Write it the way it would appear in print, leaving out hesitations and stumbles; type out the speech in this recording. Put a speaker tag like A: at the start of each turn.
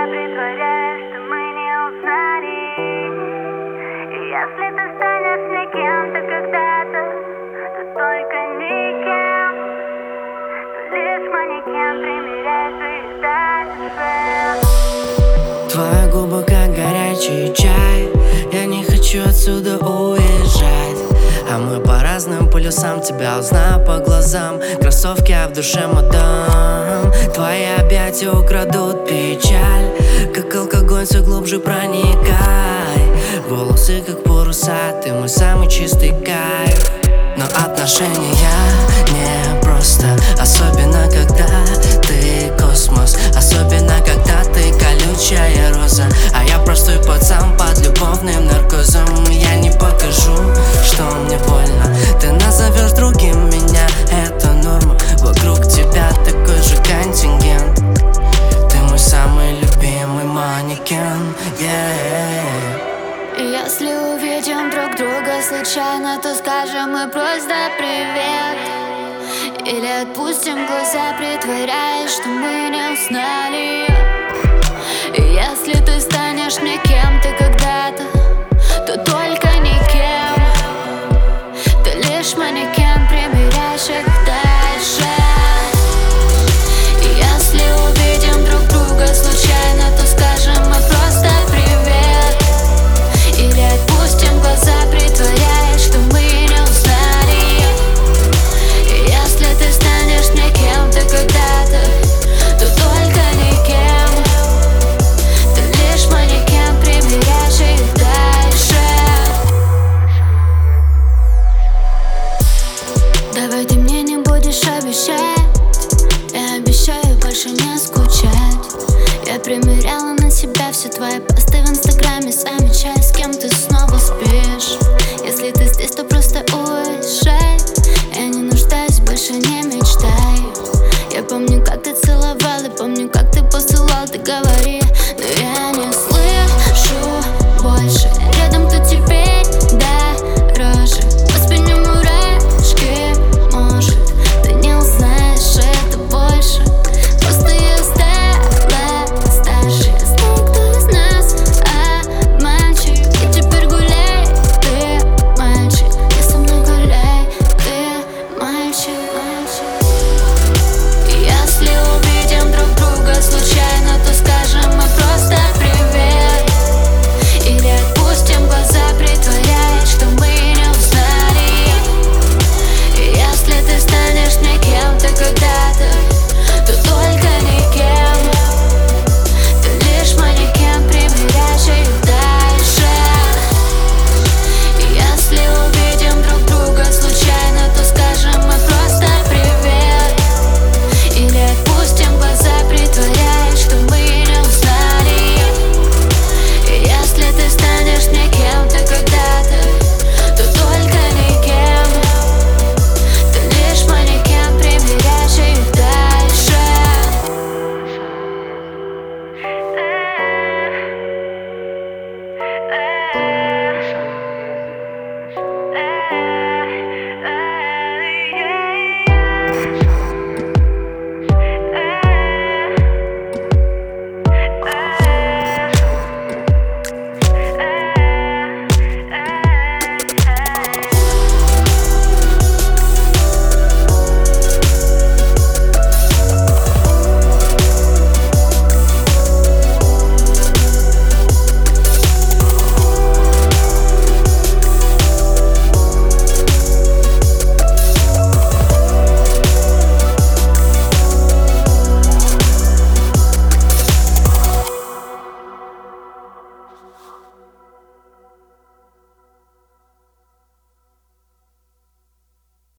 A: притворяюсь, что мы не узнали. И если ты станешь мне кем-то когда-то, то только никем, то лишь манекен, примеряй свои дальше.
B: Твои губы как горячий чай, я не хочу отсюда уезжать. А мы по разным полюсам, тебя узнаю по глазам. Кроссовки, а в душе мадам. Твои объятия украдут печаль, как алкоголь все глубже проникай. Волосы как паруса, ты мой самый чистый кайф. Но отношения не просто, особенно когда ты космос, особенно когда ты колючая роза, а я простой пацан под любовным наркозом. Я не покажу, что мне больно, ты назовешь другим меня, это норма. Вокруг тебя такой же контингент, ты мой самый любимый манекен,
A: Если увидим друг друга случайно, то скажем мы просто привет. Или отпустим глаза, притворяясь, что мы не узнали. И если ты станешь мне кем-то,